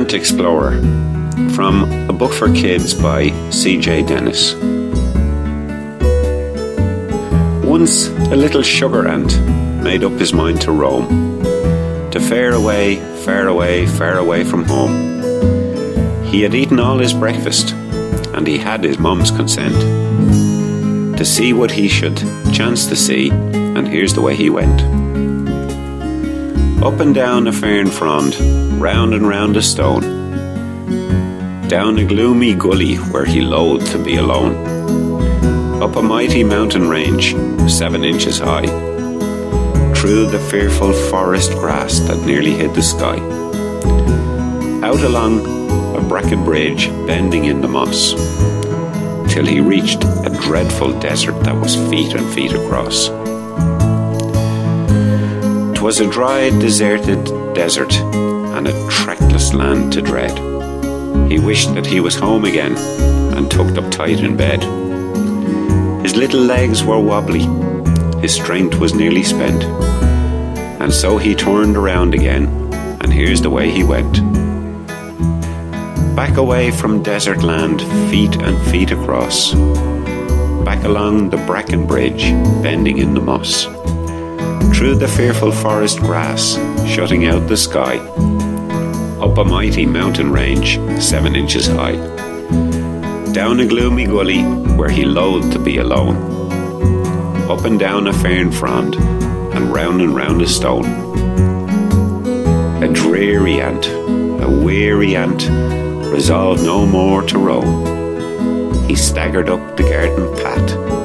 Ant Explorer, from A Book for Kids by C.J. Dennis. Once a little sugar ant made up his mind to roam, to fare away, far away, far away from home. He had eaten all his breakfast, and he had his mum's consent to see what he should chance to see, and here's the way he went. Up and down a fern frond, round and round a stone, down a gloomy gully where he loathed to be alone, up a mighty mountain range, 7 inches high, through the fearful forest grass that nearly hid the sky, out along a bracken bridge bending in the moss, till he reached a dreadful desert that was feet and feet across. 'Twas a dry, deserted desert, and a trackless land to dread. He wished that he was home again, and tucked up tight in bed. His little legs were wobbly, his strength was nearly spent, and so he turned around again, and here's the way he went. Back away from desert land, feet and feet across, back along the bracken bridge, bending in the moss, through the fearful forest grass, shutting out the sky, up a mighty mountain range, 7 inches high, down a gloomy gully where he loathed to be alone, up and down a fern frond, and round a stone. A dreary ant, a weary ant, resolved no more to roam. He staggered up the garden path,